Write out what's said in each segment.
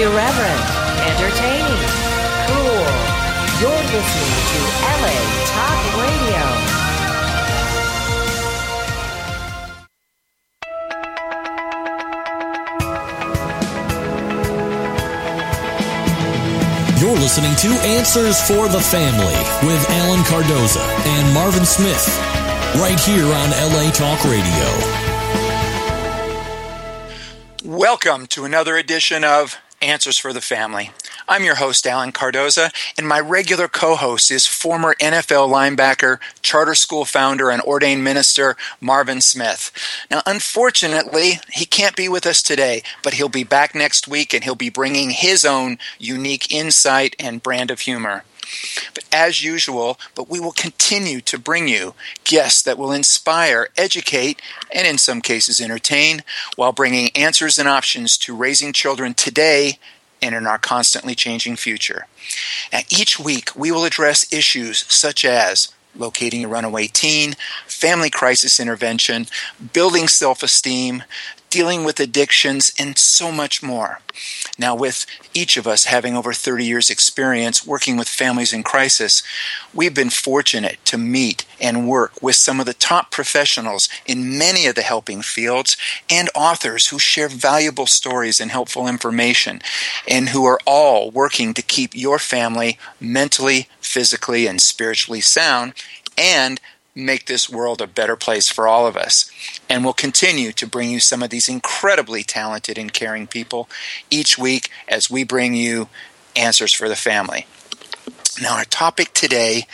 Irreverent, entertaining, cool. You're listening to LA Talk Radio. You're listening to Answers for the Family with Alan Cardoza and Marvin Smith, right here on LA Talk Radio. Welcome to another edition of Answers for the Family. I'm your host, Alan Cardoza, and my regular co-host is former NFL linebacker, charter school founder, and ordained minister, Marvin Smith. Now, unfortunately, he can't be with us today, but he'll be back next week, and he'll be bringing his own unique insight and brand of humor. But as usual, we will continue to bring you guests that will inspire, educate, and in some cases entertain, while bringing answers and options to raising children today and in our constantly changing future. Now, each week we will address issues such as locating a runaway teen, family crisis intervention, building self-esteem, dealing with addictions, and so much more. Now, with each of us having over 30 years experience working with families in crisis, we've been fortunate to meet and work with some of the top professionals in many of the helping fields and authors who share valuable stories and helpful information, and who are all working to keep your family mentally, physically, and spiritually sound, and make this world a better place for all of us. And we'll continue to bring you some of these incredibly talented and caring people each week as we bring you Answers for the Family. Now, our topic today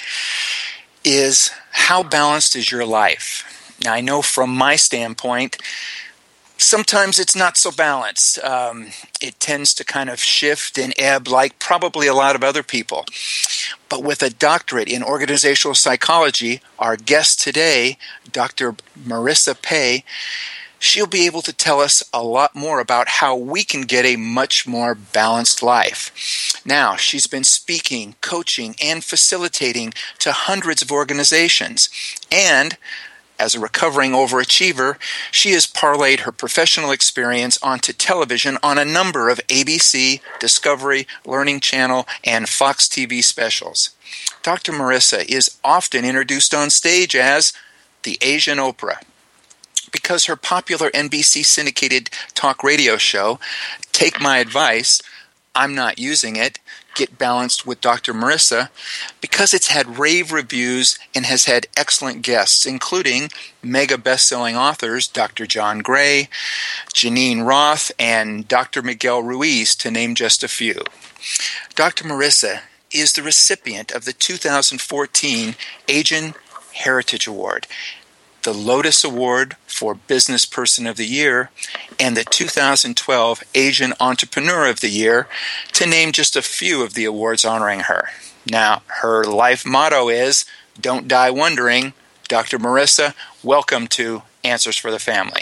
is, how balanced is your life? Now, I know from my standpoint, sometimes it's not so balanced. It tends to kind of shift and ebb like probably a lot of other people. But with a doctorate in organizational psychology, our guest today, Dr. Marissa Pei, she'll be able to tell us a lot more about how we can get a much more balanced life. Now, she's been speaking, coaching, and facilitating to hundreds of organizations. And as a recovering overachiever, she has parlayed her professional experience onto television on a number of ABC, Discovery, Learning Channel, and Fox TV specials. Dr. Marissa is often introduced on stage as the Asian Oprah, because her popular NBC syndicated talk radio show, Take My Advice, I'm Not Using It, Get Balanced with Dr. Marissa, because it's had rave reviews and has had excellent guests, including mega best-selling authors Dr. John Gray, Janine Roth, and Dr. Miguel Ruiz, to name just a few. Dr. Marissa is the recipient of the 2014 Asian Heritage Award, the Lotus Award for Business Person of the Year, and the 2012 Asian Entrepreneur of the Year, to name just a few of the awards honoring her. Now, her life motto is, "Don't die wondering." Dr. Marissa, welcome to Answers for the Family.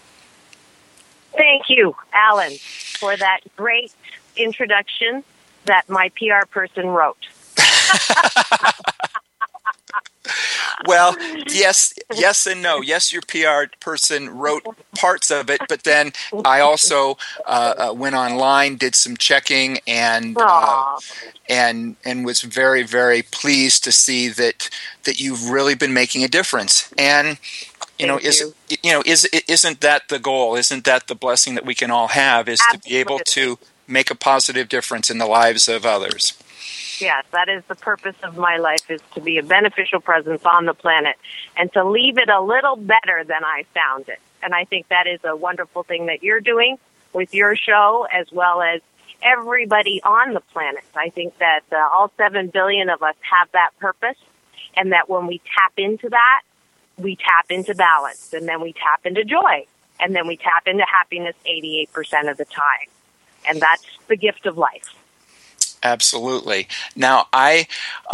Thank you, Alan, for that great introduction that my PR person wrote. Well, yes and no. Yes, your PR person wrote parts of it, but then I also went online, did some checking, and was very, very pleased to see that you've really been making a difference. And isn't that the goal? Isn't that the blessing that we can all have? Is Absolutely. To be able to make a positive difference in the lives of others. Yes, that is the purpose of my life, is to be a beneficial presence on the planet and to leave it a little better than I found it. And I think that is a wonderful thing that you're doing with your show, as well as everybody on the planet. I think that all 7 billion of us have that purpose, and that when we tap into that, we tap into balance, and then we tap into joy, and then we tap into happiness 88% of the time. And that's the gift of life. Absolutely. Now, I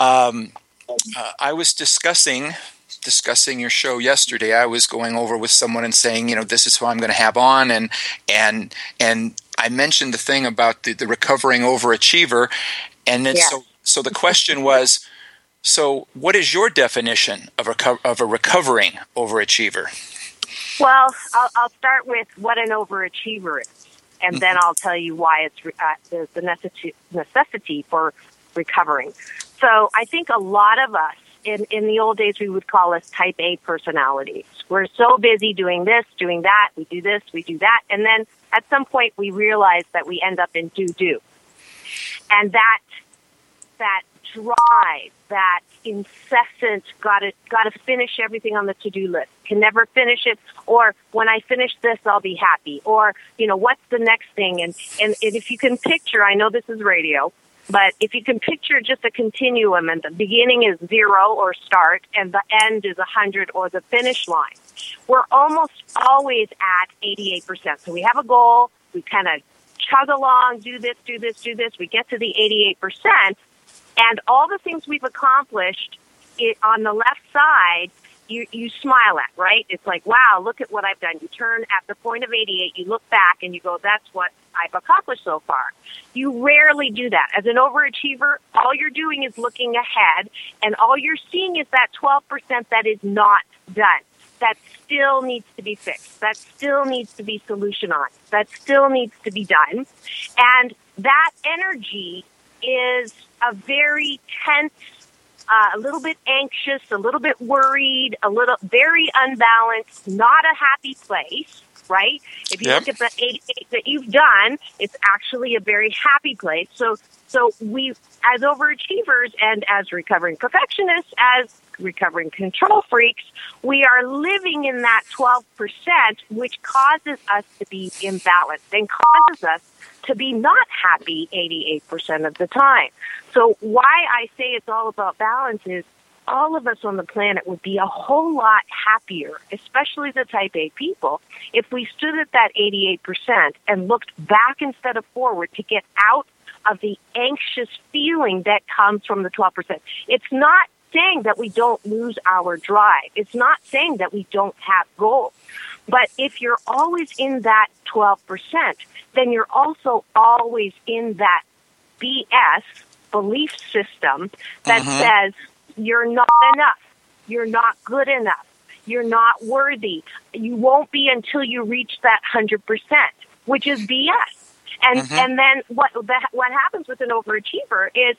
was discussing your show yesterday. I was going over with someone and saying, this is who I'm going to have on, and I mentioned the thing about the recovering overachiever, and then so the question was, so what is your definition of a recovering overachiever? Well, I'll start with what an overachiever is. and then I'll tell you why there's the necessity for recovering. So I think a lot of us, in the old days, we would call us type A personalities. We're so busy doing this, doing that, we do this, we do that, and then at some point we realize that we end up in do. And that drive, that incessant, gotta finish everything on the to-do list, can never finish it, or when I finish this, I'll be happy, or, what's the next thing? And if you can picture, I know this is radio, but if you can picture just a continuum, and the beginning is 0 or start, and the end is 100 or the finish line, we're almost always at 88%. So we have a goal, we kind of chug along, do this, we get to the 88%, and all the things we've accomplished on the left side, you smile at, right? It's like, wow, look at what I've done. You turn at the point of 88, you look back, and you go, that's what I've accomplished so far. You rarely do that. As an overachiever, all you're doing is looking ahead, and all you're seeing is that 12% that is not done. That still needs to be fixed. That still needs to be solutionized. That still needs to be done. And that energy is a very tense, a little bit anxious, a little bit worried, very unbalanced, not a happy place, right? If you look at the 88 that you've done, it's actually a very happy place. So we, as overachievers and as recovering perfectionists, as recovering control freaks, we are living in that 12%, which causes us to be imbalanced and causes us to be not happy 88% of the time. So why I say it's all about balance is all of us on the planet would be a whole lot happier, especially the type A people, if we stood at that 88% and looked back instead of forward to get out of the anxious feeling that comes from the 12%. It's not saying that we don't lose our drive. It's not saying that we don't have goals. But if you're always in that 12%, then you're also always in that BS belief system that says you're not enough, you're not good enough, you're not worthy, you won't be until you reach that 100%, which is BS. And then what happens with an overachiever is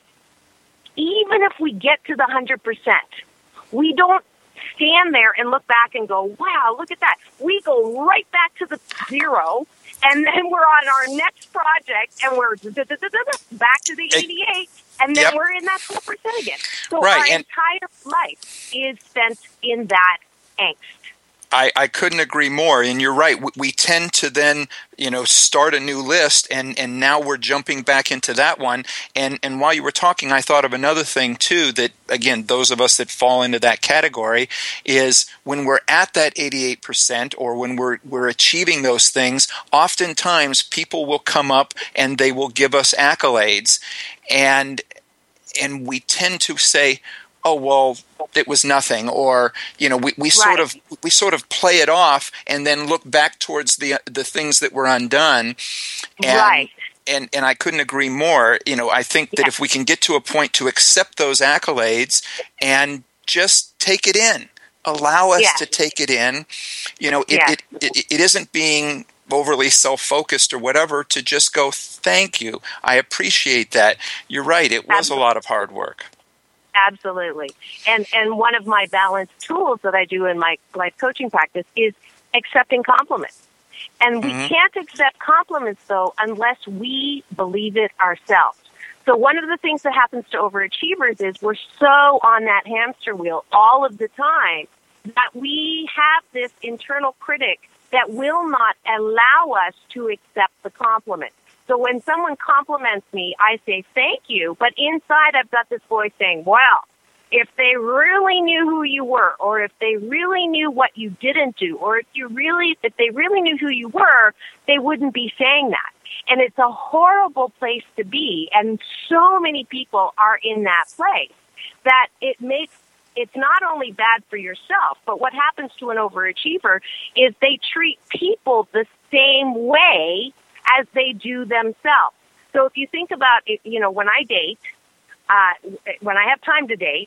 even if we get to the 100%, we don't stand there and look back and go, wow, look at that. We go right back to the 0, and then we're on our next project, and we're back to the 88, and then we're in that 12% again. So our entire life is spent in that angst. I couldn't agree more, and you're right. We tend to then, start a new list, and now we're jumping back into that one. And while you were talking, I thought of another thing too. That again, those of us that fall into that category is when we're at that 88%, or when we're achieving those things. Oftentimes, people will come up and they will give us accolades, and we tend to say, oh, well, it was nothing, or we sort of play it off and then look back towards the things that were undone. And, and I couldn't agree more. I think that if we can get to a point to accept those accolades and just take it in, allow us to take it in. It isn't being overly self-focused or whatever, to just go, thank you, I appreciate that. You're right, it was a lot of hard work. Absolutely. And one of my balance tools that I do in my life coaching practice is accepting compliments. And we can't accept compliments, though, unless we believe it ourselves. So one of the things that happens to overachievers is we're so on that hamster wheel all of the time that we have this internal critic that will not allow us to accept the compliment. So when someone compliments me, I say, thank you. But inside, I've got this voice saying, well, if they really knew who you were, or if they really knew what you didn't do, or if they really knew who you were, they wouldn't be saying that. And it's a horrible place to be. And so many people are in that place that it's not only bad for yourself, but what happens to an overachiever is they treat people the same way as they do themselves. So if you think about it, when I date, when I have time to date,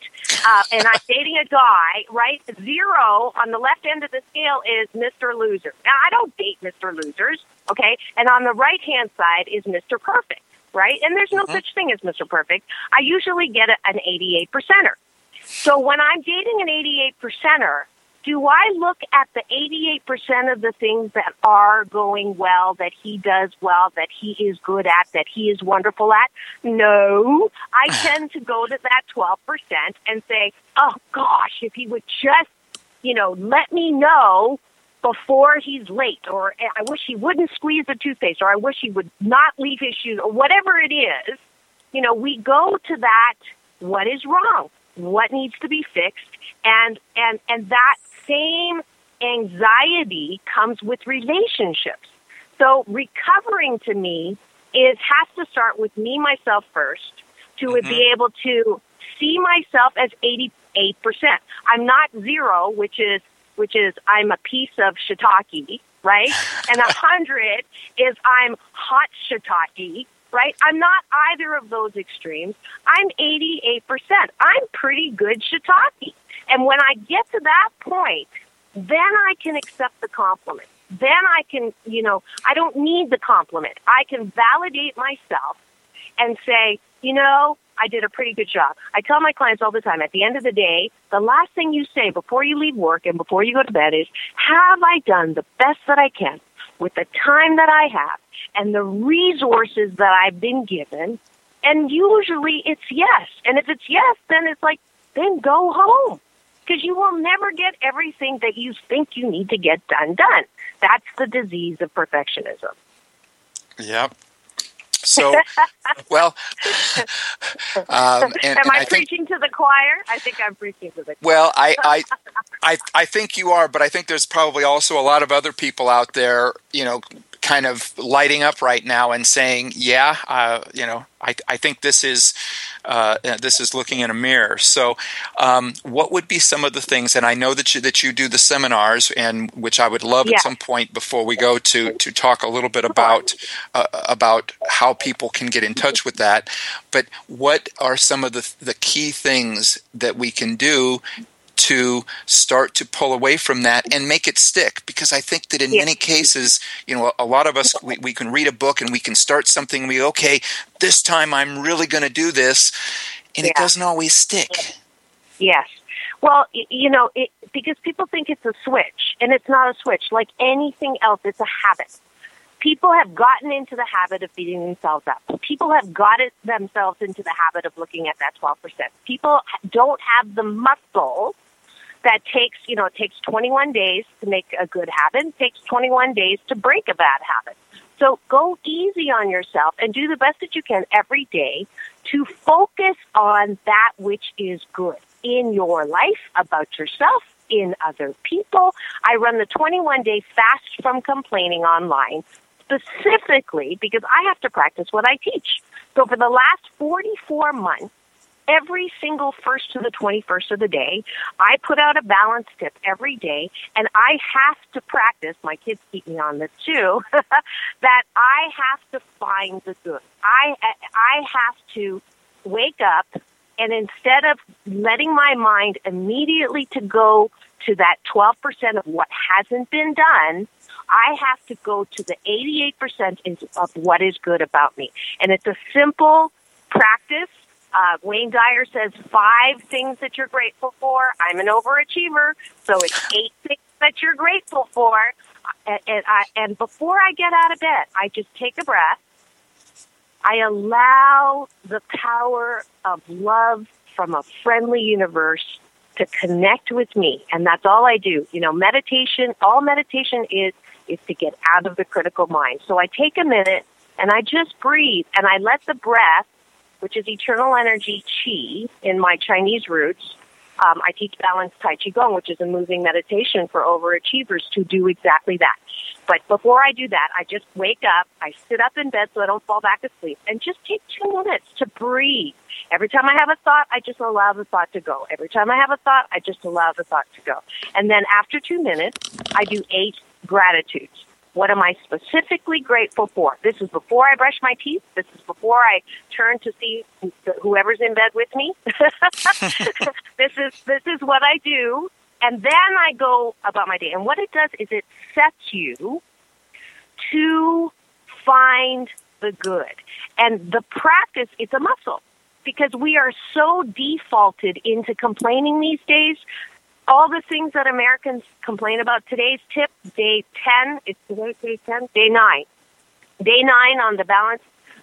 and I'm dating a guy, right? 0 on the left end of the scale is Mr. Loser. Now, I don't date Mr. Losers, okay? And on the right-hand side is Mr. Perfect, right? And there's no such thing as Mr. Perfect. I usually get an 88%er. So when I'm dating an 88%er, do I look at the 88% of the things that are going well, that he does well, that he is good at, that he is wonderful at? No. I tend to go to that 12% and say, oh, gosh, if he would just, let me know before he's late, or I wish he wouldn't squeeze the toothpaste, or I wish he would not leave his shoes, or whatever it is. We go to that, what is wrong? What needs to be fixed? And that same anxiety comes with relationships. So recovering to me has to start with me, myself first, to be able to see myself as 88%. I'm not 0, which is I'm a piece of shiitake, right? And 100 is I'm hot shiitake, right? I'm not either of those extremes. I'm 88%. I'm pretty good shiitake. And when I get to that point, then I can accept the compliment. Then I can, I don't need the compliment. I can validate myself and say, I did a pretty good job. I tell my clients all the time, at the end of the day, the last thing you say before you leave work and before you go to bed is, have I done the best that I can with the time that I have and the resources that I've been given? And usually it's yes. And if it's yes, then it's like, then go home. Because you will never get everything that you think you need to get done. That's the disease perfectionism. Yep. So, well, am I preaching to the choir? I think I'm preaching to the choir. Well, I think you are, but I think there's probably also a lot of other people out there, kind of lighting up right now and saying, I think this is looking in a mirror. So, what would be some of the things? And I know that you do the seminars, and which I would love at some point before we go to talk a little bit about how people can get in touch with that. But what are some of the key things that we can do to start to pull away from that and make it stick? Because I think that in many cases, a lot of us, we can read a book and we can start something. Okay, this time I'm really going to do this, and it doesn't always stick. Yes. Well, because people think it's a switch, and it's not a switch. Like anything else, it's a habit. People have gotten into the habit of beating themselves up. People have gotten themselves into the habit of looking at that 12%. People don't have the muscle that takes 21 days to make a good habit. It takes 21 days to break a bad habit. So go easy on yourself and do the best that you can every day to focus on that which is good in your life, about yourself, in other people. I run the 21-day fast from complaining online specifically because I have to practice what I teach. So for the last 44 months, every single 1st to the 21st of the day, I put out a balance tip every day, and I have to practice, my kids keep me on this too, that I have to find the good. I have to wake up, and instead of letting my mind immediately to go to that 12% of what hasn't been done, I have to go to the 88% of what is good about me. And it's a simple practice. Wayne Dyer says 5 things that you're grateful for. I'm an overachiever, so it's 8 things that you're grateful for. And before I get out of bed, I just take a breath. I allow the power of love from a friendly universe to connect with me, and that's all I do. Meditation, all meditation is to get out of the critical mind. So I take a minute, and I just breathe, and I let the breath, which is eternal energy qi in my Chinese roots. I teach balanced Tai Chi Gong, which is a moving meditation for overachievers to do exactly that. But before I do that, I just wake up, I sit up in bed so I don't fall back asleep, and just take 2 minutes to breathe. Every time I have a thought, I just allow the thought to go. Every time I have a thought, I just allow the thought to go. And then after 2 minutes, I do 8 gratitudes. What am I specifically grateful for? This is before I brush my teeth. This is before I turn to see whoever's in bed with me. This is what I do. And then I go about my day. And what it does is it sets you to find the good. And the practice, it's a muscle. Because we are so defaulted into complaining these days. All the things that Americans complain about. Today's tip, day 10, it's today day 10? Day 9. Day 9 on the balance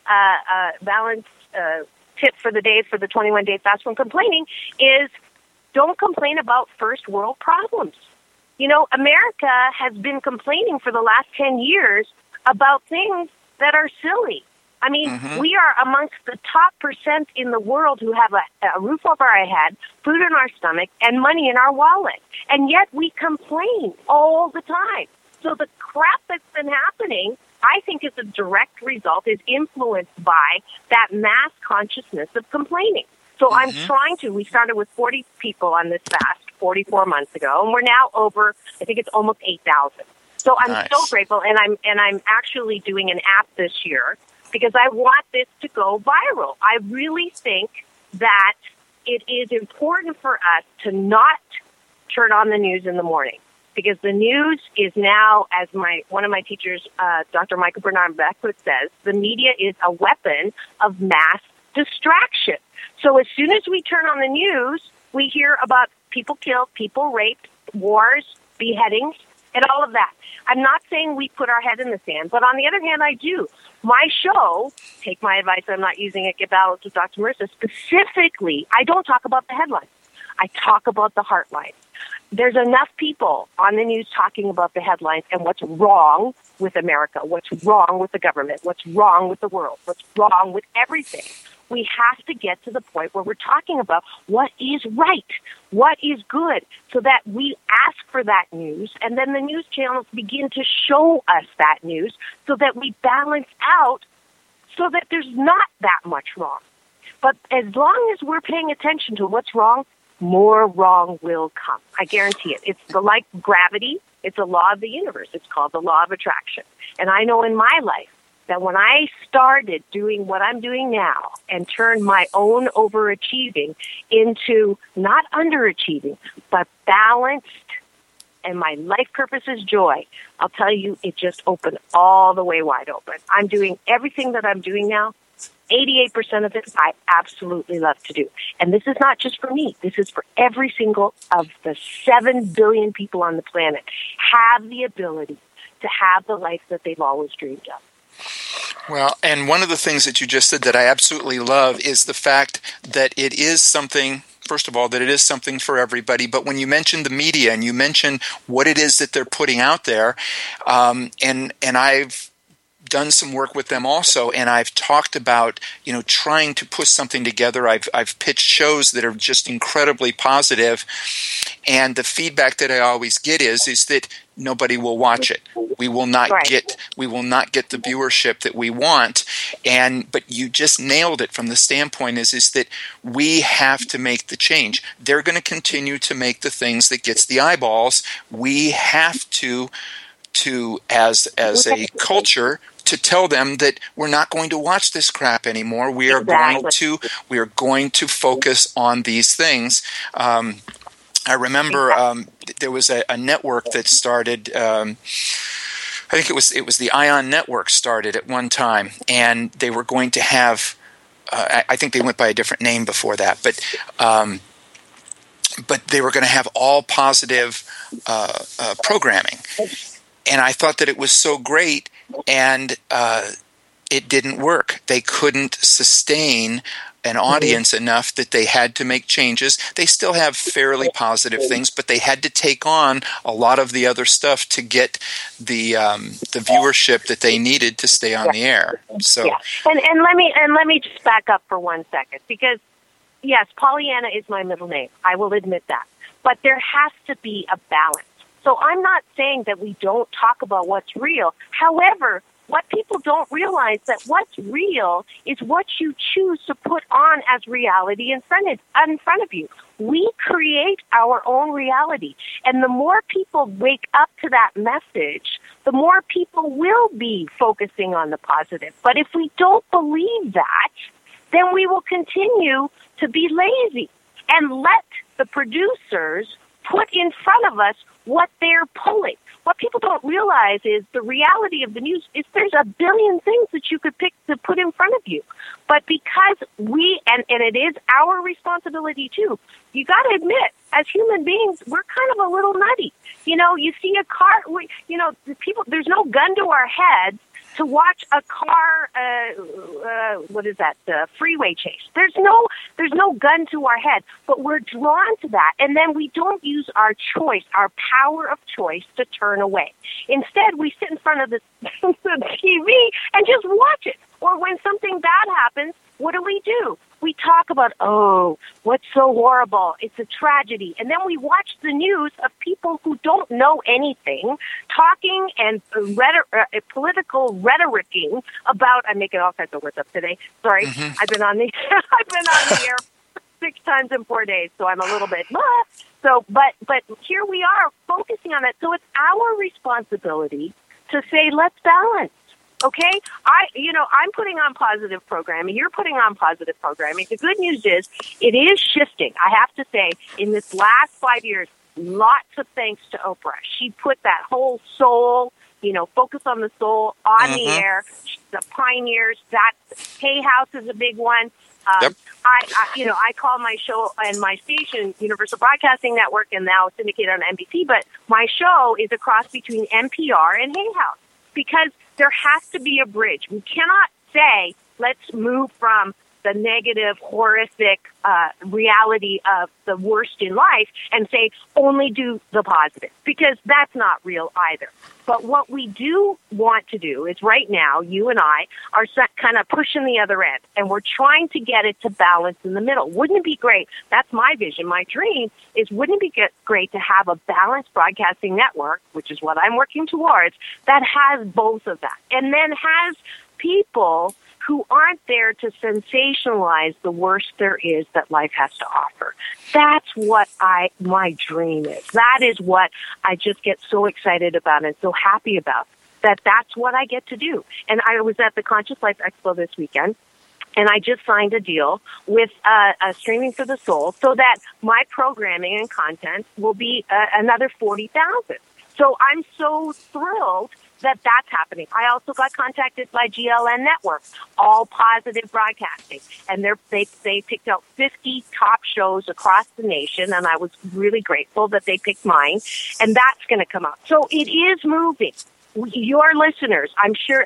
tip for the day for the 21-day fast from complaining is don't complain about first world problems. You know, America has been complaining for the last 10 years about things that are silly. I mean, we are amongst the top % in the world who have a roof over our head, food in our stomach, and money in our wallet. And yet we complain all the time. So the crap that's been happening, I think, is a direct result, is influenced by that mass consciousness of complaining. So I'm trying to, we started with 40 people on this fast 44 months ago, and we're now over, I think it's almost 8,000. So I'm so grateful, and I'm actually doing an app this year, because I want this to go viral. I really think that it is important for us to not turn on the news in the morning, because the news is now, as one of my teachers, Dr. Michael Bernard Beckwith says, the media is a weapon of mass distraction. So as soon as we turn on the news, we hear about people killed, people raped, wars, beheadings, and all of that. I'm not saying we put our head in the sand, but on the other hand, I do. My show, take my advice, I'm not using it, Get Balanced with Dr. Marissa, specifically, I don't talk about the headlines. I talk about the heartlines. There's enough people on the news talking about the headlines and what's wrong with America, what's wrong with the government, what's wrong with the world, what's wrong with everything. We have to get to the point where we're talking about what is right, what is good, so that we ask for that news, and then the news channels begin to show us that news so that we balance out so that there's not that much wrong. But as long as we're paying attention to what's wrong, more wrong will come. I guarantee it. It's like gravity. It's a law of the universe. It's called the law of attraction. And I know in my life that when I started doing what I'm doing now and turned my own overachieving into not underachieving, but balanced, and my life purpose is joy, I'll tell you, it just opened all the way wide open. I'm doing everything that I'm doing now. 88% of it I absolutely love to do. And this is not just for me. This is for every single of the 7 billion people on the planet have the ability to have the life that they've always dreamed of. Well, and one of the things that you just said that I absolutely love is the fact that it is something, first of all, that it is something for everybody. But when you mention the media and you mention what it is that they're putting out there, and I've done some work with them also, and I've talked about, trying to put something together. I've pitched shows that are just incredibly positive, and the feedback that I always get is that nobody will watch it. We will not get the viewership that we want. But you just nailed it from the standpoint is that we have to make the change. They're going to continue to make the things that gets the eyeballs. We have to as a culture, to tell them that we're not going to watch this crap anymore. We are going to focus on these things. I remember there was a network that started. I think it was the Ion Network started at one time, and they were going to have. I think they went by a different name before that, but they were going to have all positive programming. And I thought that it was so great, and it didn't work. They couldn't sustain an audience enough that they had to make changes. They still have fairly positive things, but they had to take on a lot of the other stuff to get the viewership that they needed to stay on the air. So, and let me just back up for 1 second, because yes, Pollyanna is my middle name. I will admit that, but there has to be a balance. So I'm not saying that we don't talk about what's real. However, what people don't realize that what's real is what you choose to put on as reality in front of you. We create our own reality. And the more people wake up to that message, the more people will be focusing on the positive. But if we don't believe that, then we will continue to be lazy and let the producers put in front of us what they're pulling. What people don't realize is the reality of the news is there's a billion things that you could pick to put in front of you. But because and it is our responsibility too, you got to admit, as human beings, we're kind of a little nutty. You see a car, people, there's no gun to our head to watch a car, freeway chase. There's no gun to our head, but we're drawn to that. And then we don't use our choice, our power of choice to turn away. Instead, we sit in front of the TV and just watch it. Or when something bad happens, what do? We talk about, what's so horrible? It's a tragedy. And then we watch the news of people who don't know anything talking and political rhetoricing about, I'm making all kinds of words up today. Sorry. Mm-hmm. I've been on the air 6 times in 4 days, so I'm a little bit, but here we are focusing on that. So it's our responsibility to say, let's balance. Okay, I'm putting on positive programming. You're putting on positive programming. The good news is it is shifting. I have to say, in this last 5 years, lots of thanks to Oprah. She put that whole soul, focus on the soul on the air. The pioneers. That Hay House is a big one. Yep. I call my show and my station Universal Broadcasting Network, and now it's syndicated on NBC. But my show is a cross between NPR and Hay House because there has to be a bridge. We cannot say, let's move from the negative, horrific reality of the worst in life and say, only do the positive, because that's not real either. But what we do want to do is right now, you and I are kind of pushing the other end, and we're trying to get it to balance in the middle. Wouldn't it be great? That's my vision. My dream is, wouldn't it be great to have a balanced broadcasting network, which is what I'm working towards, that has both of that, and then has people who aren't there to sensationalize the worst there is that life has to offer. That's what my dream is. That is what I just get so excited about and so happy about, that's what I get to do. And I was at the Conscious Life Expo this weekend, and I just signed a deal with Streaming for the Soul so that my programming and content will be another 40,000. So I'm so thrilled that that's happening. I also got contacted by GLN Network, All Positive Broadcasting, and they picked out 50 top shows across the nation, and I was really grateful that they picked mine, and that's going to come out. So it is moving. Your listeners, I'm sure,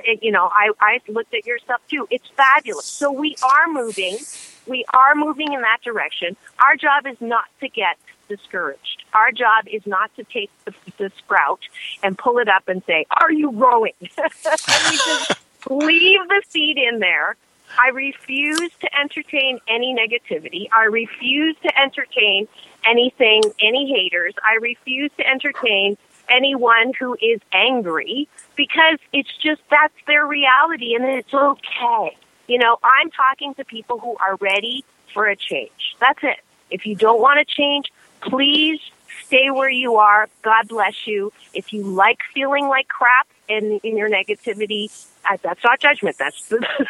I looked at your stuff too. It's fabulous. So we are moving. We are moving in that direction. Our job is not to get discouraged. Our job is not to take the sprout and pull it up and say, are you growing? We just leave the seed in there. I refuse to entertain any negativity. I refuse to entertain any haters. I refuse to entertain anyone who is angry, because it's just, that's their reality, and it's okay. I'm talking to people who are ready for a change. That's it. If you don't want to change, please stay where you are. God bless you. If you like feeling like crap in your negativity, that's not judgment. That's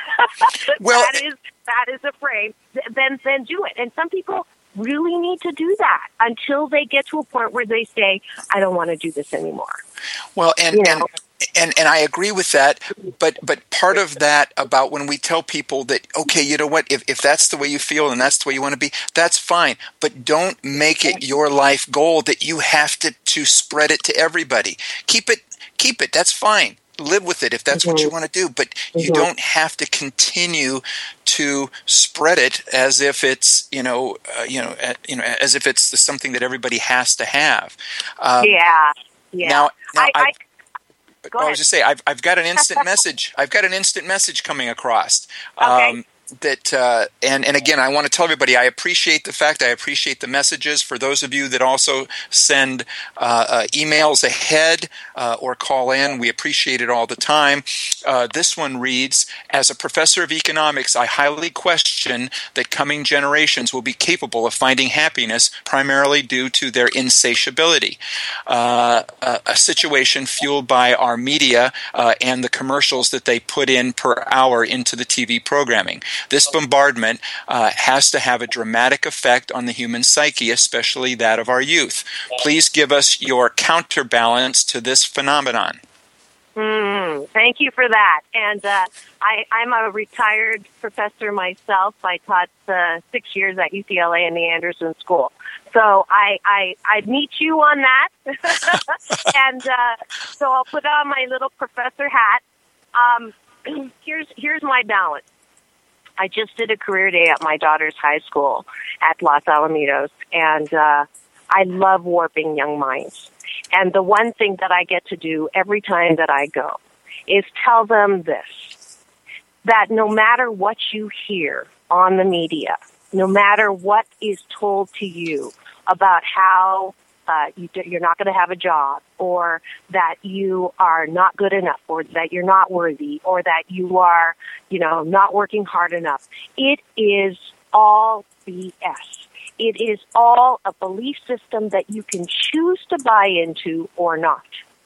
that is a frame. Then do it. And some people really need to do that until they get to a point where they say, I don't want to do this anymore. Well, and I agree with that, but part of that about when we tell people that, okay, you know what, if that's the way you feel and that's the way you want to be, that's fine. But don't make it your life goal that you have to spread it to everybody. Keep it. That's fine. Live with it if that's what you want to do, but you don't have to continue to spread it as if it's as if it's something that everybody has to have. Yeah. Now Go ahead. I was just say I've got an instant message. I've got an instant message coming across. Okay. and again, I want to tell everybody I appreciate the messages. For those of you that also send emails ahead or call in, we appreciate it all the time. This one reads, as a professor of economics, I highly question that coming generations will be capable of finding happiness primarily due to their insatiability. A situation fueled by our media and the commercials that they put in per hour into the TV programming. This bombardment has to have a dramatic effect on the human psyche, especially that of our youth. Please give us your counterbalance to this phenomenon. Thank you for that. And I'm a retired professor myself. I taught 6 years at UCLA in the Anderson School. So I'd meet you on that. And so I'll put on my little professor hat. Here's my balance. I just did a career day at my daughter's high school at Los Alamitos, and I love warping young minds. And the one thing that I get to do every time that I go is tell them this, that no matter what you hear on the media, no matter what is told to you about how you're not going to have a job, or that you are not good enough, or that you're not worthy, or that you are, not working hard enough. It is all BS. It is all a belief system that you can choose to buy into or not.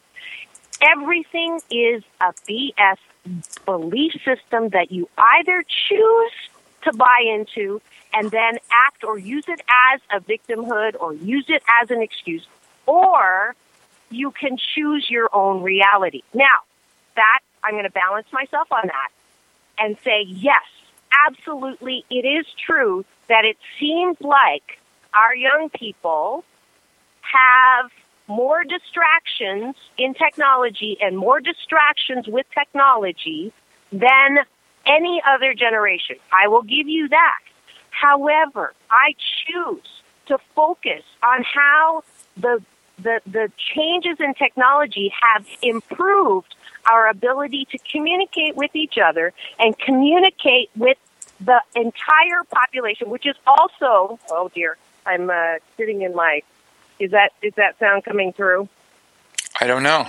Everything is a BS belief system that you either choose to buy into and then act or use it as a victimhood or use it as an excuse, or you can choose your own reality. Now, that I'm going to balance myself on that and say, yes, absolutely, it is true that it seems like our young people have more distractions in technology and more distractions with technology than any other generation. I will give you that. However, I choose to focus on how the changes in technology have improved our ability to communicate with each other and communicate with the entire population, which is also, oh dear, I'm sitting in my, is that sound coming through? I don't know.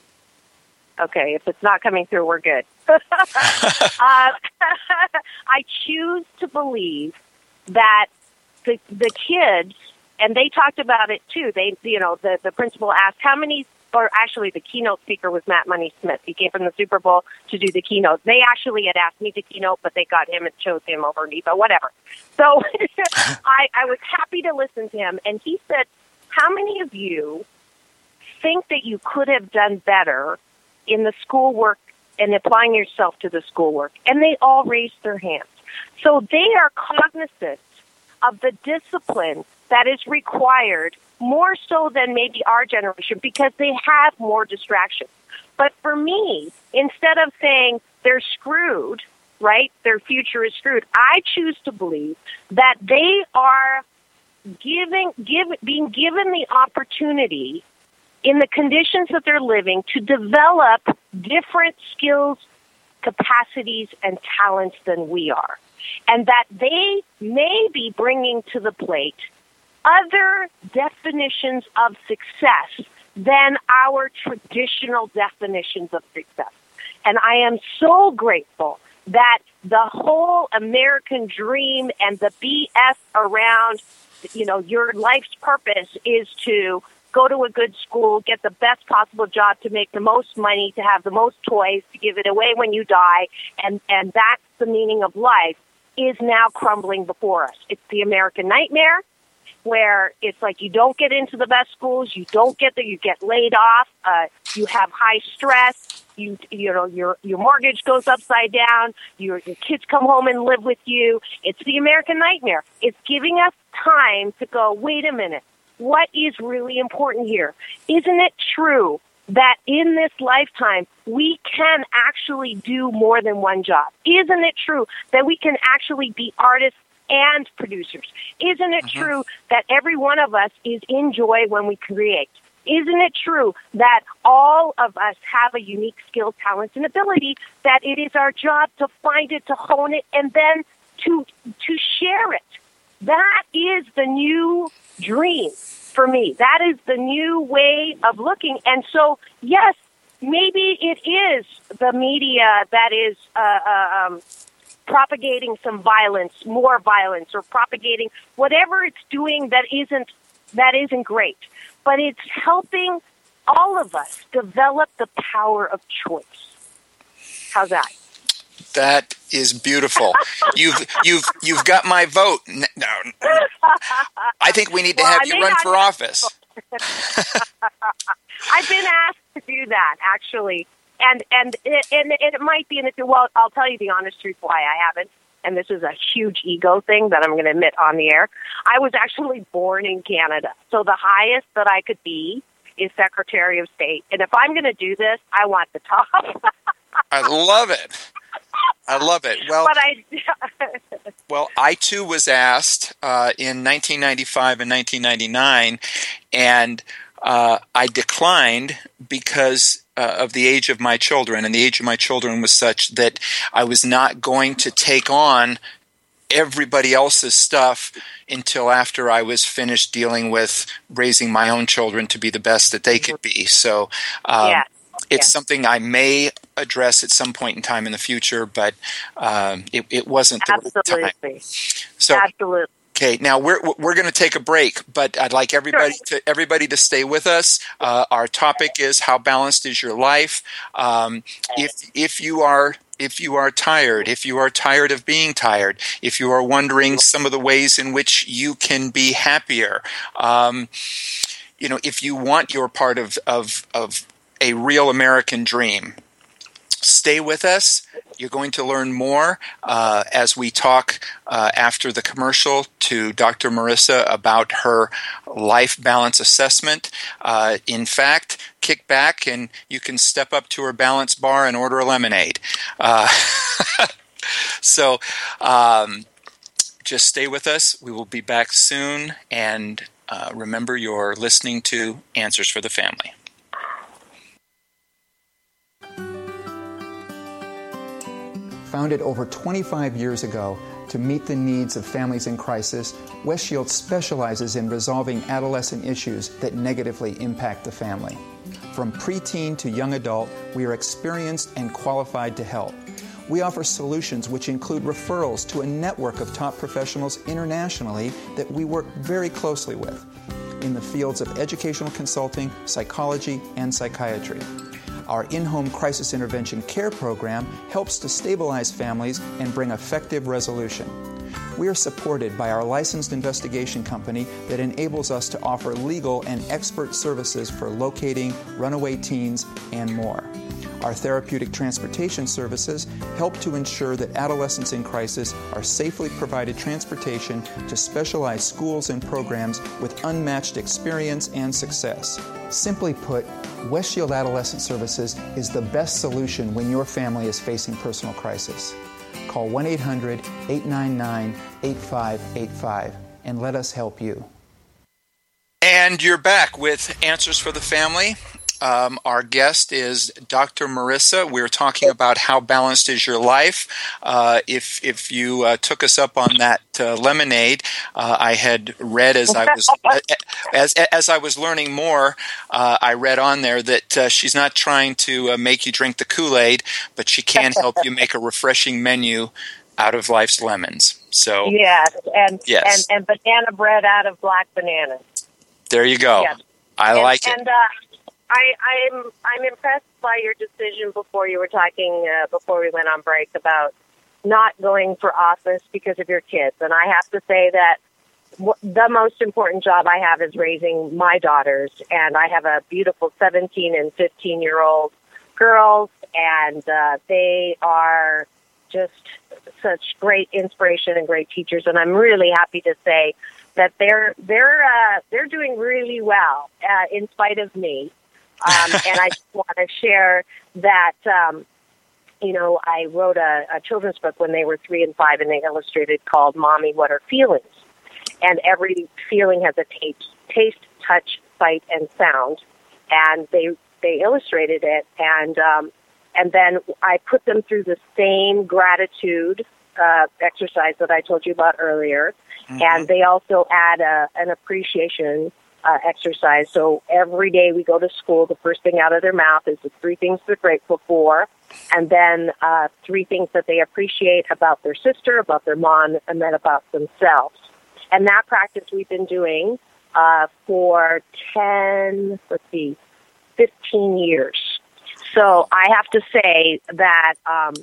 Okay, if it's not coming through, we're good. I choose to believe that the kids, and they talked about it too. They, the principal asked how many, or actually the keynote speaker was Matt Money Smith. He came from the Super Bowl to do the keynote. They actually had asked me to keynote, but they got him and chose him over me, but whatever. So I was happy to listen to him, and he said, how many of you think that you could have done better in the schoolwork and applying yourself to the schoolwork? And they all raised their hands. So they are cognizant of the discipline that is required more so than maybe our generation because they have more distractions. But for me, instead of saying they're screwed, right, their future is screwed, I choose to believe that they are being given the opportunity in the conditions that they're living to develop different skills, capacities, and talents than we are. And that they may be bringing to the plate other definitions of success than our traditional definitions of success. And I am so grateful that the whole American dream and the BS around, your life's purpose is to go to a good school, get the best possible job to make the most money, to have the most toys, to give it away when you die, and that's the meaning of life, is now crumbling before us. It's the American nightmare, where it's like you don't get into the best schools, you get laid off, you have high stress, your mortgage goes upside down, your kids come home and live with you. It's the American nightmare. It's giving us time to go, wait a minute, what is really important here? Isn't it true that in this lifetime, we can actually do more than one job? Isn't it true that we can actually be artists and producers? Isn't it true that every one of us is in joy when we create? Isn't it true that all of us have a unique skill, talent, and ability, that it is our job to find it, to hone it, and then to share it. That is the new dream for me. That is the new way of looking. And so, yes, maybe it is the media that is propagating some violence, more violence, or propagating whatever it's doing that isn't great. But it's helping all of us develop the power of choice. How's that? That is beautiful. You've got my vote. No, I think we need to have you run for office. I've been asked to do that, actually, and it might be in the well. I'll tell you the honest truth why I haven't. And this is a huge ego thing that I'm going to admit on the air. I was actually born in Canada, so the highest that I could be is Secretary of State. And if I'm going to do this, I want the top. I love it. Well, I too was asked in 1995 and 1999, and I declined because of the age of my children, and the age of my children was such that I was not going to take on everybody else's stuff until after I was finished dealing with raising my own children to be the best that they could be. So it's something I may address at some point in time in the future, but it wasn't the right time. So, absolutely. Okay, now we're going to take a break, but I'd like everybody to stay with us. Our topic is how balanced is your life? If you are tired, if you are tired of being tired, if you are wondering some of the ways in which you can be happier, if you want your part of a real American dream, stay with us. You're going to learn more as we talk after the commercial to Dr. Marissa about her life balance assessment. In fact, kick back and you can step up to her balance bar and order a lemonade. So just stay with us. We will be back soon. And remember, you're listening to Answers for the Family. Founded over 25 years ago to meet the needs of families in crisis, West Shield specializes in resolving adolescent issues that negatively impact the family. From preteen to young adult, we are experienced and qualified to help. We offer solutions which include referrals to a network of top professionals internationally that we work very closely with in the fields of educational consulting, psychology, and psychiatry. Our in-home crisis intervention care program helps to stabilize families and bring effective resolution. We are supported by our licensed investigation company that enables us to offer legal and expert services for locating runaway teens and more. Our therapeutic transportation services help to ensure that adolescents in crisis are safely provided transportation to specialized schools and programs with unmatched experience and success. Simply put, West Shield Adolescent Services is the best solution when your family is facing personal crisis. Call 1-800-899-8585 and let us help you. And you're back with Answers for the Family. Our guest is Dr. Marissa. We're talking about how balanced is your life. If you took us up on that lemonade, I had read as I was learning more. I read on there that she's not trying to make you drink the Kool-Aid, but she can help you make a refreshing menu out of life's lemons. So yes, and banana bread out of black bananas. There you go. Yes. I like it. And I'm impressed by your decision before you were talking before we went on break about not going for office because of your kids. And I have to say that the most important job I have is raising my daughters, and I have a beautiful 17 and 15-year-old girls, and they are just such great inspiration and great teachers. And I'm really happy to say that they're doing really well in spite of me. And I just want to share that, I wrote a children's book when they were 3 and 5, and they illustrated called Mommy, What Are Feelings? And every feeling has a taste, touch, sight, and sound. And they illustrated it, and then I put them through the same gratitude exercise that I told you about earlier. And they also add an appreciation exercise. So every day we go to school, the first thing out of their mouth is the 3 things they're grateful for, and then 3 things that they appreciate about their sister, about their mom, and then about themselves. And that practice we've been doing for 15 years. So I have to say that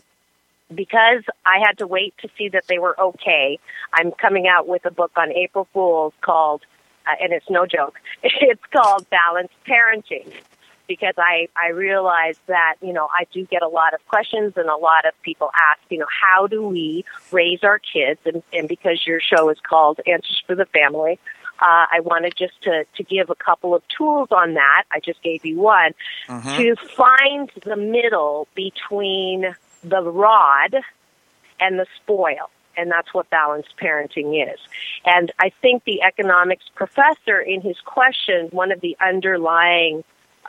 because I had to wait to see that they were okay, I'm coming out with a book on April Fools called, and it's no joke, it's called Balanced Parenting. Because I realized that, I do get a lot of questions and a lot of people ask, how do we raise our kids? And because your show is called Answers for the Family, I wanted just to give a couple of tools on that. I just gave you one, to find the middle between the rod and the spoil. And that's what balanced parenting is. And I think the economics professor, in his question, one of the underlying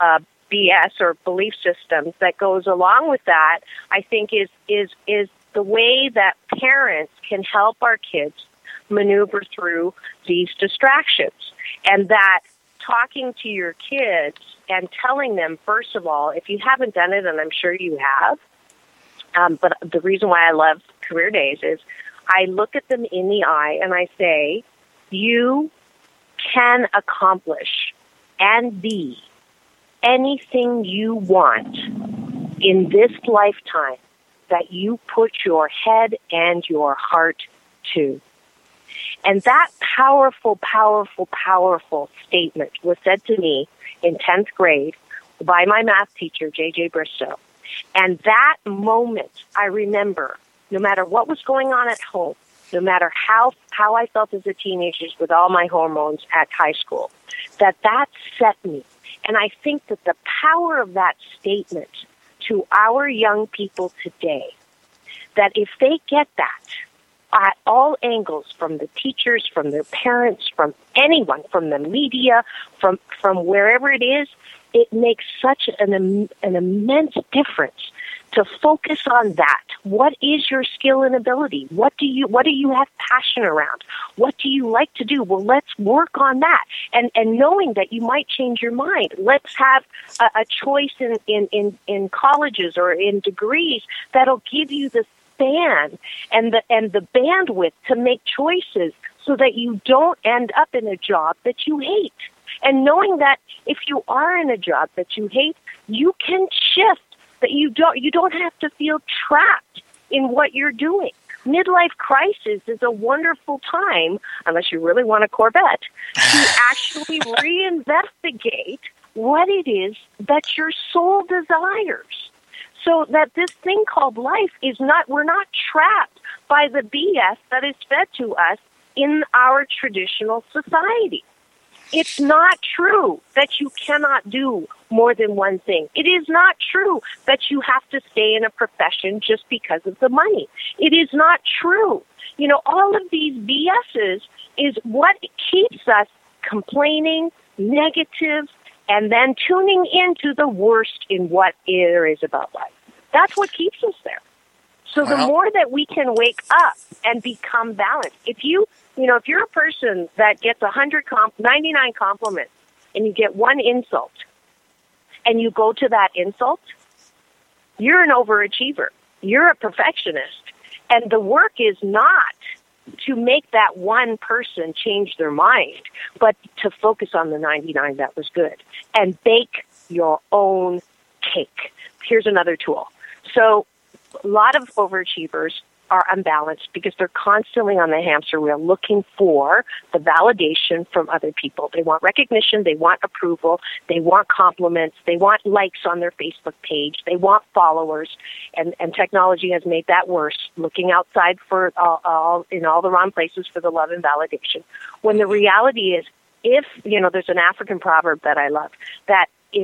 BS or belief systems that goes along with that, I think is the way that parents can help our kids maneuver through these distractions. And that talking to your kids and telling them, first of all, if you haven't done it, and I'm sure you have, but the reason why I love Career Days is I look at them in the eye and I say, you can accomplish and be anything you want in this lifetime that you put your head and your heart to. And that powerful, powerful, powerful statement was said to me in 10th grade by my math teacher, J.J. Bristow. And that moment, I remember, no matter what was going on at home, no matter how I felt as a teenager with all my hormones at high school, that set me. And I think that the power of that statement to our young people today, that if they get that at all angles, from the teachers, from their parents, from anyone, from the media, from wherever it is, it makes such an immense difference to focus on that. What is your skill and ability? What do you have passion around? What do you like to do? Well, let's work on that. And knowing that you might change your mind. Let's have a choice in colleges or in degrees that'll give you the span and the bandwidth to make choices so that you don't end up in a job that you hate. And knowing that if you are in a job that you hate, you can shift. That you don't have to feel trapped in what you're doing. Midlife crisis is a wonderful time, unless you really want a Corvette, to actually reinvestigate what it is that your soul desires. So that this thing called life we're not trapped by the BS that is fed to us in our traditional society. It's not true that you cannot do more than one thing. It is not true that you have to stay in a profession just because of the money. It is not true. All of these BSs is what keeps us complaining, negative, and then tuning into the worst in what there is about life. That's what keeps us there. So the more that we can wake up and become balanced, if you're a person that gets 99 compliments and you get one insult and you go to that insult, you're an overachiever. You're a perfectionist. And the work is not to make that one person change their mind, but to focus on the 99 that was good and bake your own cake. Here's another tool. So a lot of overachievers are unbalanced because they're constantly on the hamster wheel looking for the validation from other people. They want recognition, they want approval, they want compliments, they want likes on their Facebook page, they want followers, and technology has made that worse, looking outside for in all the wrong places for the love and validation. When the reality is, there's an African proverb that I love, that if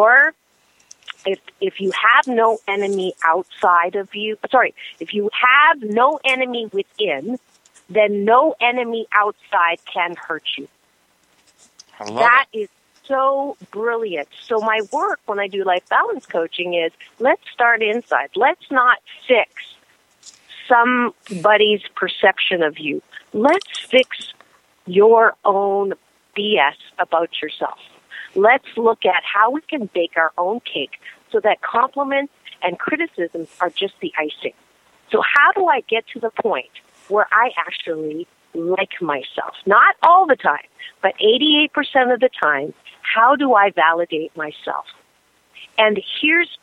you have no enemy outside of you, if you have no enemy within, then no enemy outside can hurt you. That is so brilliant. So my work when I do life balance coaching is, let's start inside. Let's not fix somebody's perception of you. Let's fix your own BS about yourself. Let's look at how we can bake our own cake so that compliments and criticisms are just the icing. So how do I get to the point where I actually like myself? Not all the time, but 88% of the time, how do I validate myself? And here's,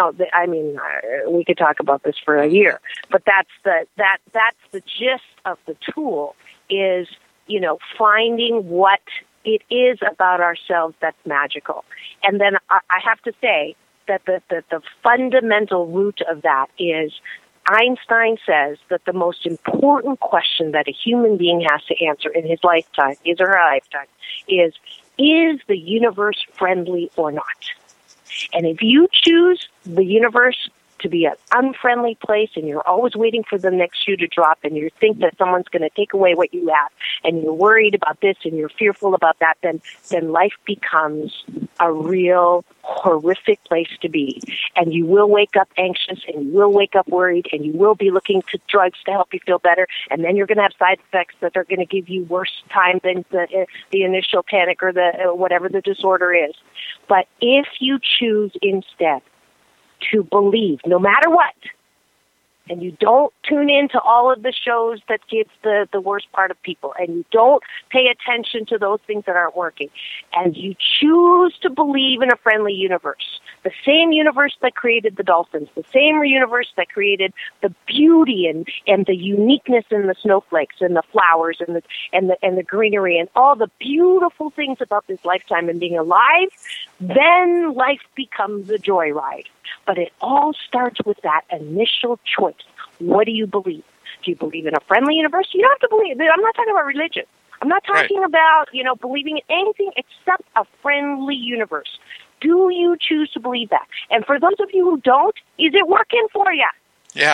we could talk about this for a year, but that's the gist of the tool is, finding what it is about ourselves that's magical. And then I have to say that the fundamental root of that is Einstein says that the most important question that a human being has to answer in his lifetime, his or her lifetime, is the universe friendly or not? And if you choose the universe to be an unfriendly place and you're always waiting for the next shoe to drop and you think that someone's going to take away what you have and you're worried about this and you're fearful about that, then life becomes a real horrific place to be. And you will wake up anxious and you will wake up worried and you will be looking to drugs to help you feel better. And then you're going to have side effects that are going to give you worse time than the initial panic or the whatever the disorder is. But if you choose instead to believe, no matter what, and you don't tune into all of the shows that give the worst part of people, and you don't pay attention to those things that aren't working, and you choose to believe in a friendly universe, the same universe that created the dolphins, the same universe that created the beauty and the uniqueness in the snowflakes and the flowers and the greenery and all the beautiful things about this lifetime and being alive, then life becomes a joyride. But it all starts with that initial choice. What do you believe? Do you believe in a friendly universe? You don't have to believe. I'm not talking about religion. I'm not talking about, believing in anything except a friendly universe. Do you choose to believe that? And for those of you who don't, is it working for you? Yeah.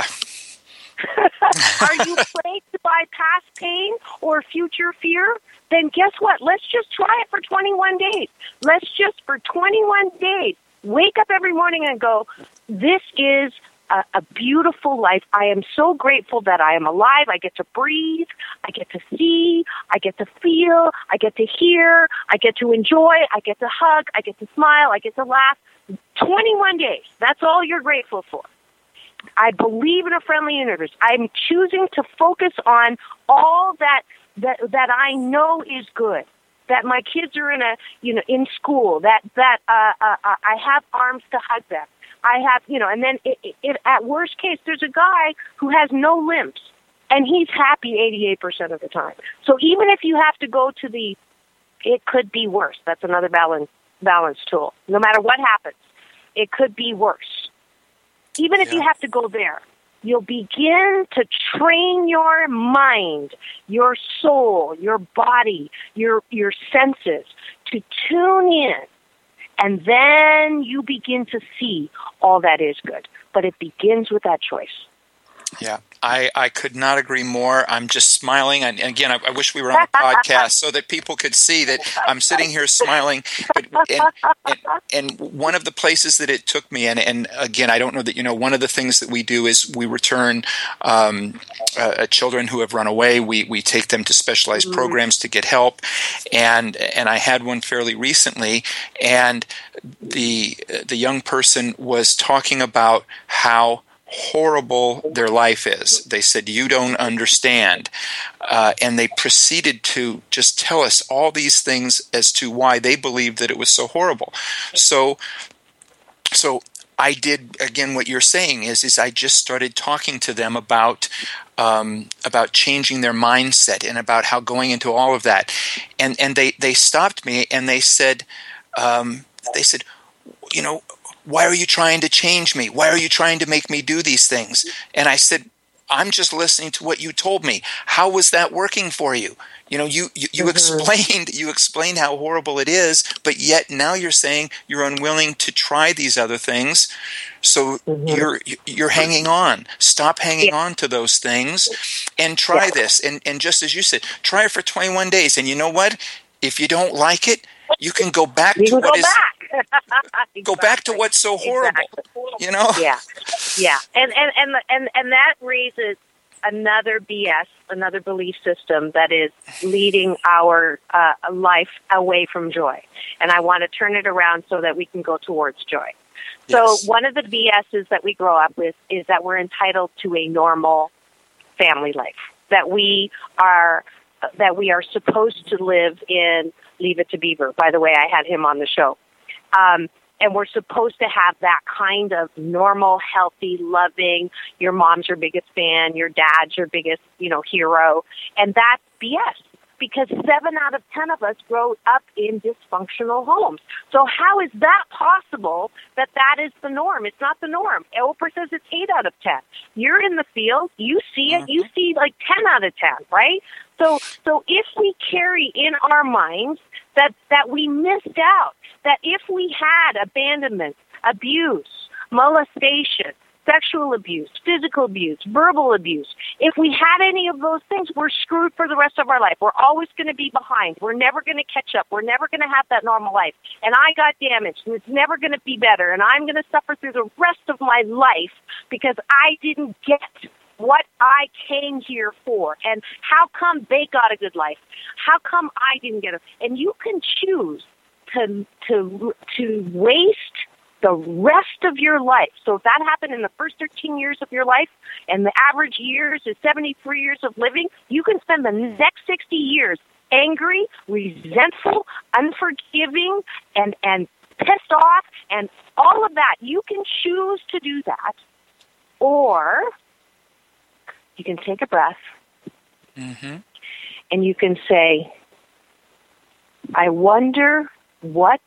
Are you plagued by past pain or future fear? Then guess what? Let's just try it for 21 days. Let's just, for 21 days, wake up every morning and go, this is a beautiful life. I am so grateful that I am alive. I get to breathe. I get to see. I get to feel. I get to hear. I get to enjoy. I get to hug. I get to smile. I get to laugh. 21 days. That's all you're grateful for. I believe in a friendly universe. I'm choosing to focus on all that I know is good. That my kids are in school, that I have arms to hug them. I have, and then if at worst case, there's a guy who has no limbs and he's happy 88% of the time. So even if you have to go to it could be worse. That's another balance tool. No matter what happens, it could be worse. Even if you have to go there, you'll begin to train your mind, your soul, your body, your senses to tune in. And then you begin to see all that is good. But it begins with that choice. Yeah, I could not agree more. I'm just smiling. And again, I wish we were on a podcast so that people could see that I'm sitting here smiling. And one of the places that it took me, and again, I don't know that, one of the things that we do is we return children who have run away. We take them to specialized programs to get help. And I had one fairly recently, and the young person was talking about how horrible their life is. They said, you don't understand. And they proceeded to just tell us all these things as to why they believed that it was so horrible. So I did, again, what you're saying is I just started talking to them about changing their mindset and about how going into all of that. And they stopped me and they said, why are you trying to change me? Why are you trying to make me do these things? And I said, I'm just listening to what you told me. How was that working for you? You explained how horrible it is, but yet now you're saying you're unwilling to try these other things. So you're hanging on. Stop hanging on to those things and try this. And just as you said, try it for 21 days. And you know what? If you don't like it, you can go back to what is. Exactly. Go back to what's so horrible, Yeah, and that raises another BS, another belief system that is leading our life away from joy. And I want to turn it around so that we can go towards joy. Yes. So one of the BSs that we grow up with is that we're entitled to a normal family life, that we are supposed to live in Leave It to Beaver. By the way, I had him on the show. And we're supposed to have that kind of normal, healthy, loving, your mom's your biggest fan, your dad's your biggest, hero. And that's BS, because 7 out of 10 of us grow up in dysfunctional homes. So how is that possible that is the norm? It's not the norm. Oprah says it's 8 out of 10. You're in the field. You see it. You see like 10 out of 10, right? So if we carry in our minds that we missed out, that if we had abandonment, abuse, molestation, sexual abuse, physical abuse, verbal abuse, if we had any of those things, we're screwed for the rest of our life. We're always going to be behind. We're never going to catch up. We're never going to have that normal life. And I got damaged, and it's never going to be better. And I'm going to suffer through the rest of my life because I didn't get what I came here for. And how come they got a good life? How come I didn't get it? And you can choose to waste the rest of your life. So if that happened in the first 13 years of your life, and the average years is 73 years of living, you can spend the next 60 years angry, resentful, unforgiving, and pissed off, and all of that. You can choose to do that, or you can take a breath, and you can say, I wonder what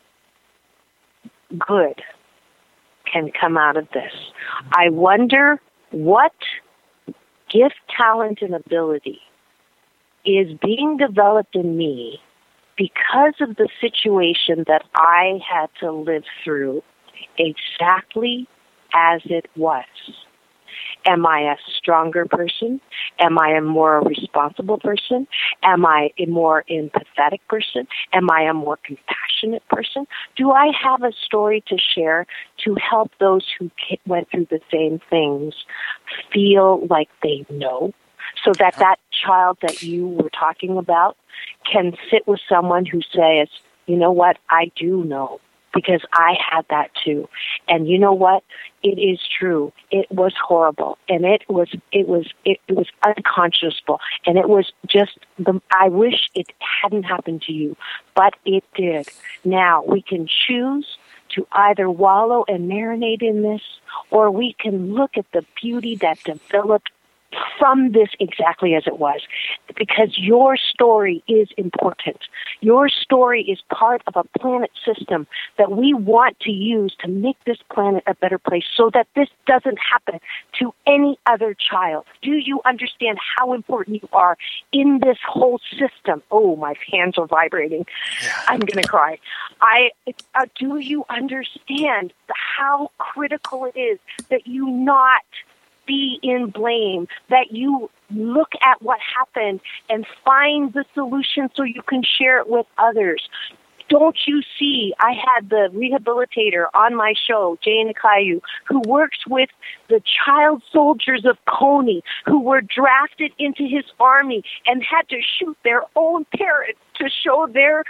good can come out of this. I wonder what gift, talent, and ability is being developed in me because of the situation that I had to live through exactly as it was. Am I a stronger person? Am I a more responsible person? Am I a more empathetic person? Am I a more compassionate person? Do I have a story to share to help those who went through the same things feel like they know? So that child that you were talking about can sit with someone who says, you know what, I do know, because I had that too. And you know what? It is true. It was horrible, and it was unconscionable, and it was just I wish it hadn't happened to you, but it did. Now we can choose to either wallow and marinate in this, or we can look at the beauty that developed from this exactly as it was, because your story is important. Your story is part of a planet system that we want to use to make this planet a better place so that this doesn't happen to any other child. Do you understand how important you are in this whole system? Oh, my hands are vibrating. I'm going to cry. Do you understand how critical it is that you not be in blame, that you look at what happened and find the solution so you can share it with others? Don't you see, I had the rehabilitator on my show, Jay Nakayu, who works with the child soldiers of Coney, who were drafted into his army and had to shoot their own parents to show their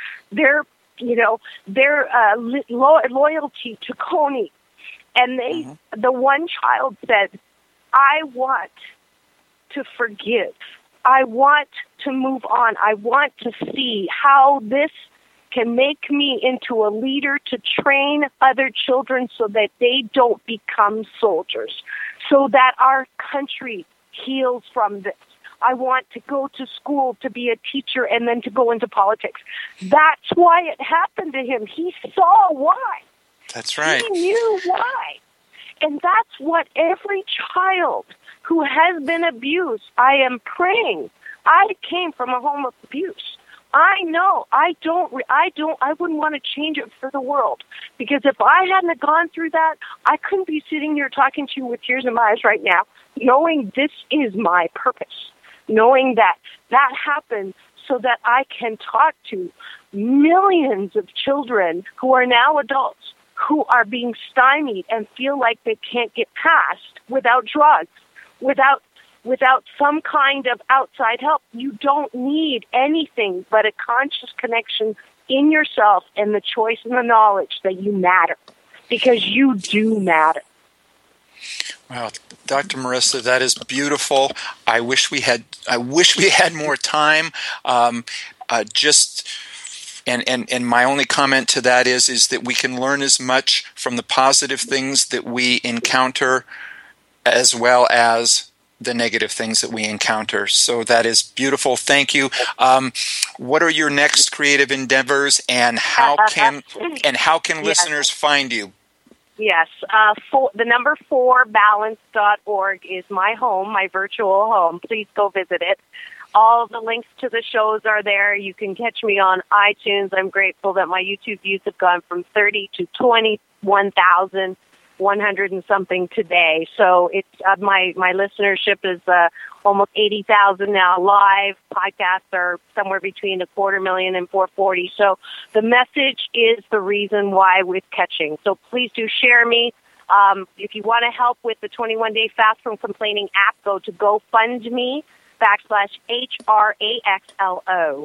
loyalty to Coney. And the one child said, I want to forgive. I want to move on. I want to see how this can make me into a leader to train other children so that they don't become soldiers, so that our country heals from this. I want to go to school to be a teacher and then to go into politics. That's why it happened to him. He saw why. That's right. He knew why. And that's what every child who has been abused, I am praying. I came from a home of abuse. I know. I wouldn't want to change it for the world. Because if I hadn't gone through that, I couldn't be sitting here talking to you with tears in my eyes right now, knowing this is my purpose, knowing that happened so that I can talk to millions of children who are now adults, who are being stymied and feel like they can't get past without drugs, without without some kind of outside help. You don't need anything but a conscious connection in yourself and the choice and the knowledge that you matter, because you do matter. Well, Dr. Marissa, that is beautiful. I wish we had more time. And my only comment to that is that we can learn as much from the positive things that we encounter as well as the negative things that we encounter. So that is beautiful. Thank you. What are your next creative endeavors, and how can listeners find you? Yes, the number 4balance.org is my home, my virtual home. Please go visit it. All the links to the shows are there. You can catch me on iTunes. I'm grateful that my YouTube views have gone from 30 to 21,100 and something today. So it's my listenership is almost 80,000 now live. Podcasts are somewhere between 250,000 and 440. So the message is the reason why with catching. So please do share me. If you want to help with the 21-day Fast from Complaining app, go to GoFundMe /HRAXLO.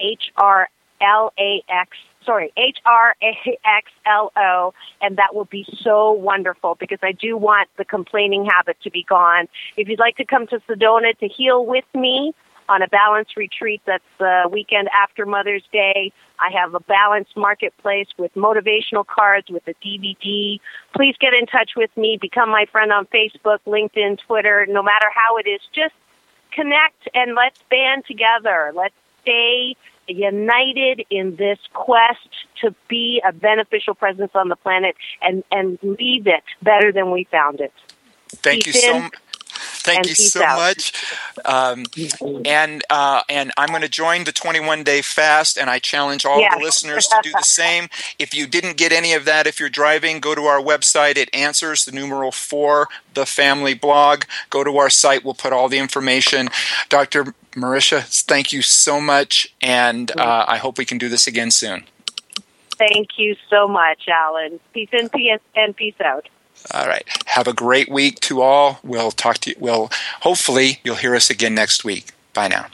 HRAXLO, and that will be so wonderful, because I do want the complaining habit to be gone. If you'd like to come to Sedona to heal with me on a balance retreat, that's the weekend after Mother's Day. I have a balanced marketplace with motivational cards, with a DVD. Please get in touch with me. Become my friend on Facebook, LinkedIn, Twitter. No matter how it is, just connect and let's band together. Let's stay united in this quest to be a beneficial presence on the planet and leave it better than we found it. Thank you so much. And I'm going to join the 21-day fast, and I challenge all the listeners to do the same. If you didn't get any of that, if you're driving, go to our website. It answers the numeral 4, the family blog. Go to our site. We'll put all the information. Dr. Marissa, thank you so much, and I hope we can do this again soon. Thank you so much, Alan. Peace in, and peace out. All right. Have a great week to all. We'll talk to you. Well, hopefully you'll hear us again next week. Bye now.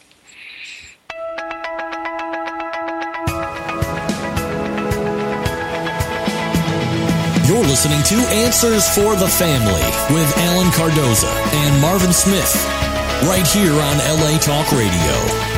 You're listening to Answers for the Family with Alan Cardoza and Marvin Smith, right here on LA Talk Radio.